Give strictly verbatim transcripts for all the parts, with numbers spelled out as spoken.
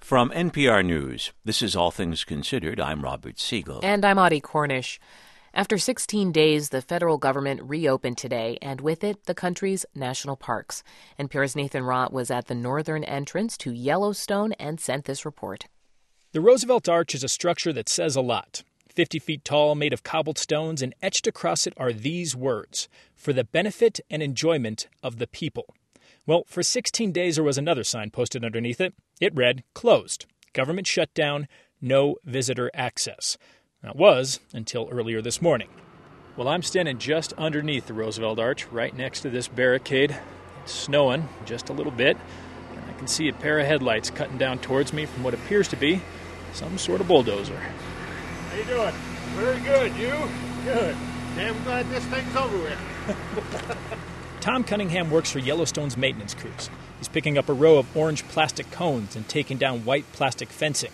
From N P R News, this is All Things Considered. I'm Robert Siegel. And I'm Audie Cornish. After sixteen days, the federal government reopened today, and with it, the country's national parks. N P R's Nathan Rott was at the northern entrance to Yellowstone and sent this report. The Roosevelt Arch is a structure that says a lot. fifty feet tall, made of cobbled stones, and etched across it are these words: for the benefit and enjoyment of the people. Well, for sixteen days there was another sign posted underneath it. It read, closed, government shutdown, no visitor access. That was until earlier this morning. Well, I'm standing just underneath the Roosevelt Arch, right next to this barricade. It's snowing just a little bit, and I can see a pair of headlights cutting down towards me from what appears to be some sort of bulldozer. How you doing? Very good. You? Good. Damn glad this thing's over with. Tom Cunningham works for Yellowstone's maintenance crews. He's picking up a row of orange plastic cones and taking down white plastic fencing.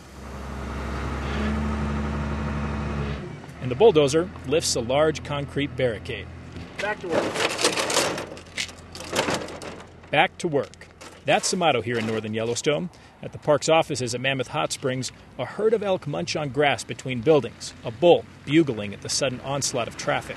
And the bulldozer lifts a large concrete barricade. Back to work. Back to work. That's the motto here in northern Yellowstone. At the park's offices at Mammoth Hot Springs, a herd of elk munch on grass between buildings, a bull bugling at the sudden onslaught of traffic.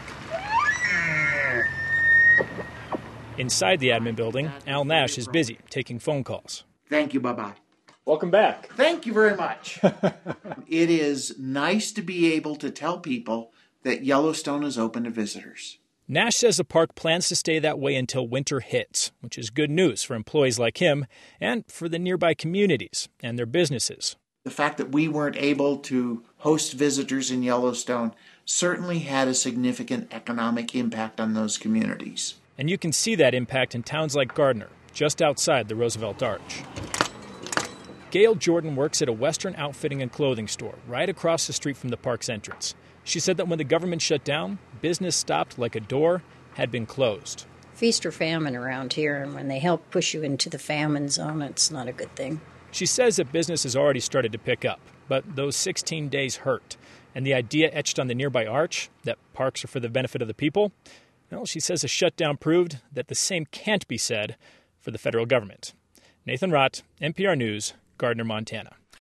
Inside the admin building, Al Nash is busy taking phone calls. Thank you. Bye-bye. Welcome back. Thank you very much. It is nice to be able to tell people that Yellowstone is open to visitors. Nash says the park plans to stay that way until winter hits, which is good news for employees like him and for the nearby communities and their businesses. The fact that we weren't able to host visitors in Yellowstone certainly had a significant economic impact on those communities. And you can see that impact in towns like Gardner, just outside the Roosevelt Arch. Gail Jordan works at a Western outfitting and clothing store right across the street from the park's entrance. She said that when the government shut down, business stopped like a door had been closed. Feast or famine around here, and when they help push you into the famine zone, it's not a good thing. She says that business has already started to pick up, but those sixteen days hurt. And the idea etched on the nearby arch, that parks are for the benefit of the people, well, she says a shutdown proved that the same can't be said for the federal government. Nathan Rott, N P R News, Gardner, Montana.